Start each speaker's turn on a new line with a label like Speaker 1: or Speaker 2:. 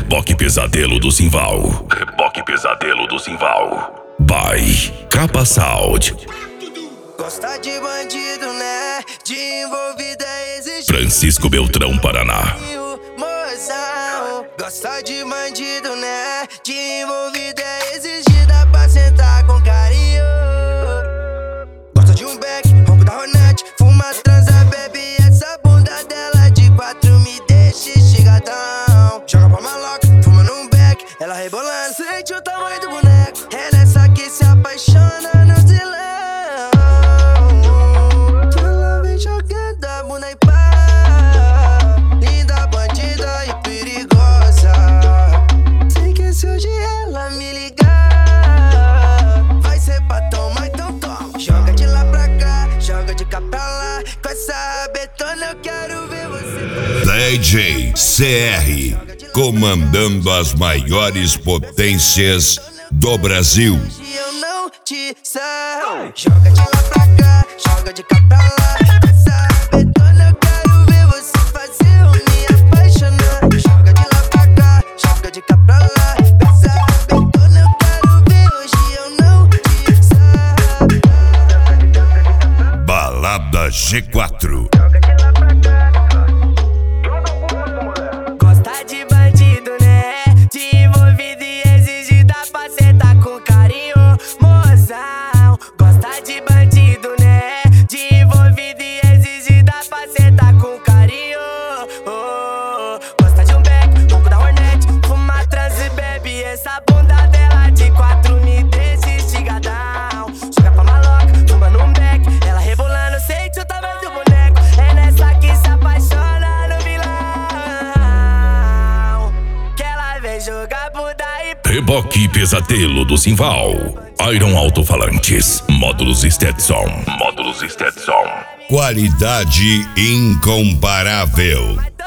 Speaker 1: Reboque Pesadelo do Simval. Reboque Pesadelo do Simval. By Capa Sound.
Speaker 2: Gosta de bandido, né? De envolvido é exigir.
Speaker 1: Francisco Beltrão, Paraná.
Speaker 2: Mozão. Gosta de bandido, né? De envolvido é exigida pra sentar com carinho. Gosta de um beck, ronco da Hornet. Fuma, transa, bebe essa bunda dela de 4 me deixa instigadão. Joga pra maloca, fuma num beck, ela rebolando. Sente o tamanho do boneco. É nessa que se apaixona no zilão. Que ela vem jogando a bunda em pá. Linda, bandida e perigosa. Sei que se hoje ela me ligar, vai ser pra tomar, então toma. Joga de lá pra cá, joga de cá pra lá. Com essa betona eu quero ver você.
Speaker 3: DJ CR, comandando as maiores potências do Brasil.
Speaker 2: Eu não te sarro. Joga de lá pra cá, joga de cá pra lá. Com essa betona eu quero ver você fazer eu me apaixonar. Joga de lá pra cá, joga de cá pra lá. Com essa betona eu quero ver hoje eu não te sarro.
Speaker 3: Balada G4.
Speaker 2: Gosta de bandido, né? De envolvido e exigida pra sentar com carinho. Mozão. Gosta de bandido, né? De envolvido e exigida pra sentar com carinho. Gosta de um beck, ronco da Hornet. Fuma, transa e bebe essa bunda dela de 4 me deixa instigadão. Joga pra maloca, fuma num beck, ela rebolando, sente o tamanho do boneco. É nessa que se apaixona no vilão. Que ela vem jogar bunda e
Speaker 1: Reboque Pesadelo do Simval. Iron Alto-Falantes. Módulos Stetson. Módulos Stetson.
Speaker 3: Qualidade incomparável.